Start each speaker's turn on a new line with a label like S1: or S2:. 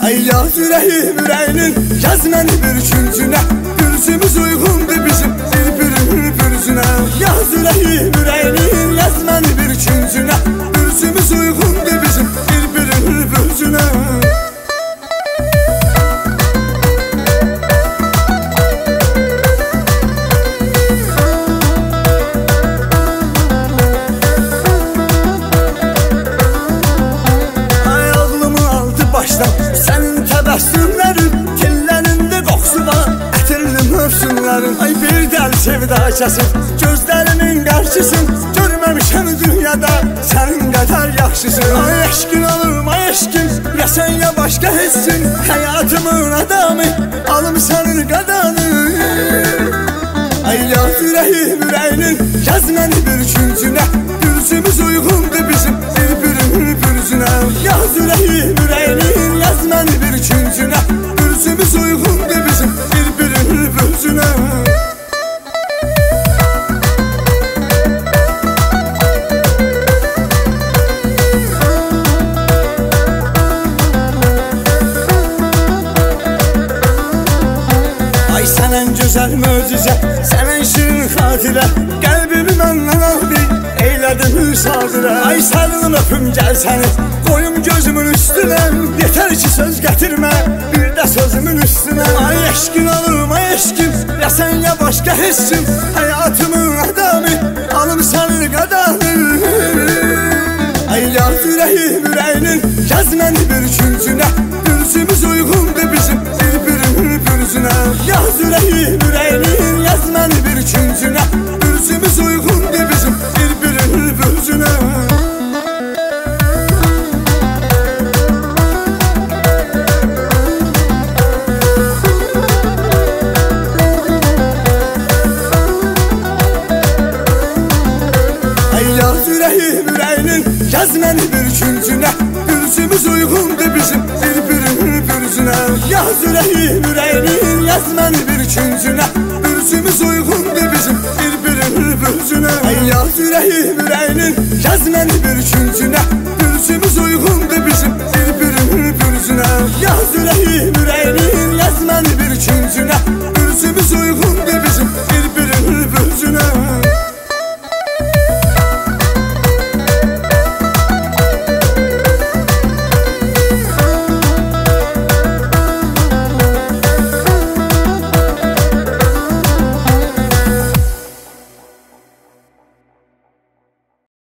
S1: Ay yaz ürəyim ürəyinin, yaz məni bir küncünə. Gürzümüz uyğundur bizim bir pürüzünə. Yaz ürəyim ürəyinin, yaz məni bir küncünə. Gürzümüz uyğundur bizim bir pürüzünə. Sənin təbəssümlərin, tellərində qoxusu var, ətirli mövsümlərin. Ay bir dəl sevda kəsin, gözlərimin qarşısın. Görməmişəm dünyada sənin qədər yaxşısın. Ay eşkin alım, ay eşkin, ya sən ya başqa hissin. Həyatımın adamı, alım sənin qadanı. Ay yaz ürəyim ürəyinin, yaz məni bir küncünə. Gürzümüz uyğundur bizim bir pürüzünə. Yaz ürəyim ürəyinin, yaz məni bir küncünə. Gürzümüz uyğundur bizim bir pürüzünə. Ay sənən gözəl möcüzə, sənən şirin xatirə. Qəlbimi məndən aldı, eylədim müsadirə. Ay sarılın öpüm gəl səni, qoyum gözümün üstünə. Yetər ki söz gətirmə, bir də sözümün üstünə. Ay eşkin alım, ay eşkin, ya sən ya başqa hissin. Həyatımın adamı, alım sənin qadanı. Ay yaz ürəyim ürəyinin, yaz məni bir gün.